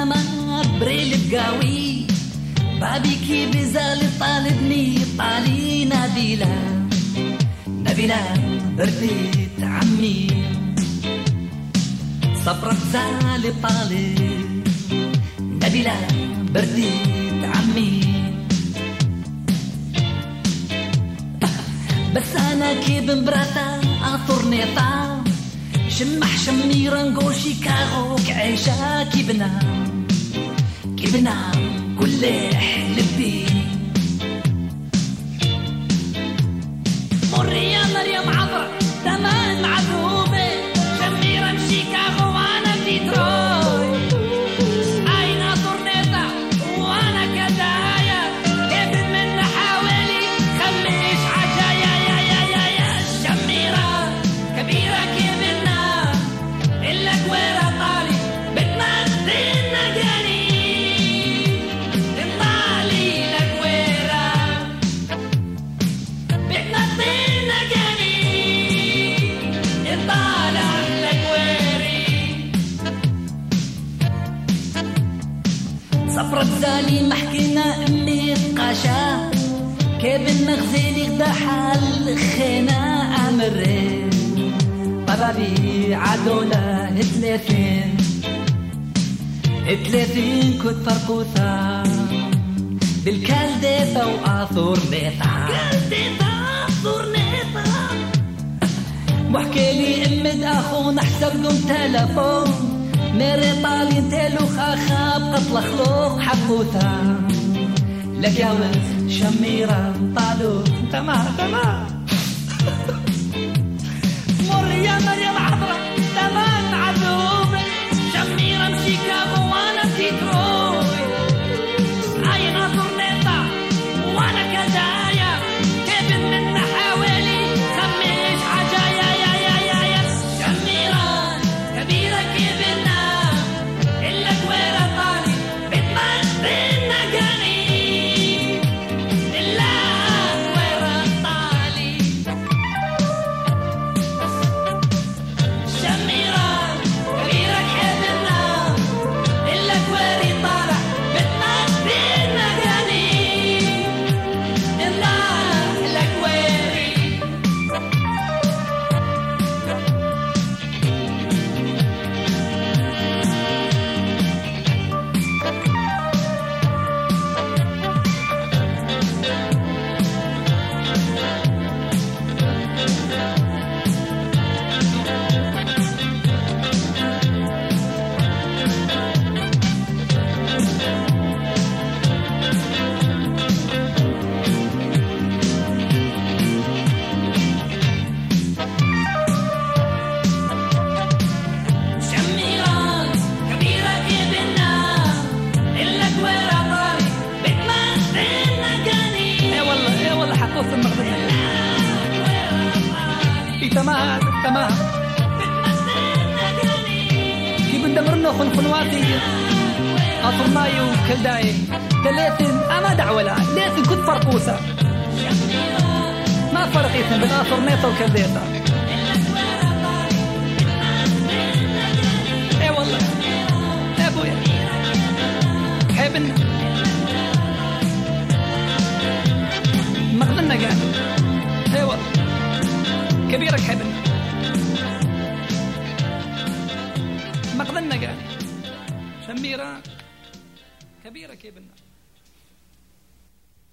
سما بريل بقاوي بابي كي بزال طالبني طالي نبيلة برديت عمي صبرت زال طالب نبيلة برديت عمي بس أنا كيف مبراتا أطرنيطا شمح شميرا نقول شيكاغو كعيشة كيبنا كل حلبي مريم مريم عبر تمام معذوبة شميرا شيكاغو وأنا في ديتروي أين طرنيطة وأنا كدايا كيف من حوالي خميش عجايا يا شميرة كبيرة كيفنا إلا كويرة طالي بتمثلنا جاني الطالي لكويرة بتمثلنا جاني الطالع لكويري صفرت زالي محكينا أمي قاشا كيف النغزيلي غدا حال خينا أمرين طبابي عدونا 30 كنت فرقوثا بالكالديتا وآثور نيطا وحكيلي امد اخونا حسب لهم تلفون ميري طالي انتلو خاخاب قتل خلوق حبوثا لقاوز شميرة طالو تمام مريم عبرة تمام عذوبة شميرة مشيكابو وانا في ديتروي عين طرنيطة وانا كدايا كيف من حوالي خميش عجايا يا شميرة كبيرة كيفنا إلا كويرة طالي بتمثلنا جاني إلا كويرة طالي شميرة كبيرة كيفنا إلا كويري طالع بتمثلنا جاني إلا كويري شميرة كبيرة كيفنا إلا كويرة طالي بتمثلنا جاني ايه والله حقوق المغرب تمام بتمثلنا جاني كيف ندمرنا خنواتي أطرناي وكلداي 30 أما دعوة لا 30 كنت فرقوسة ما فرقيتهم بين أطرنيطة وكلديطة ايه والله يا ابويا حبنا مغضنا قاعد ايه والله كبيرك حبنا مغضنا قاعد شميرة كبيرة كيبنا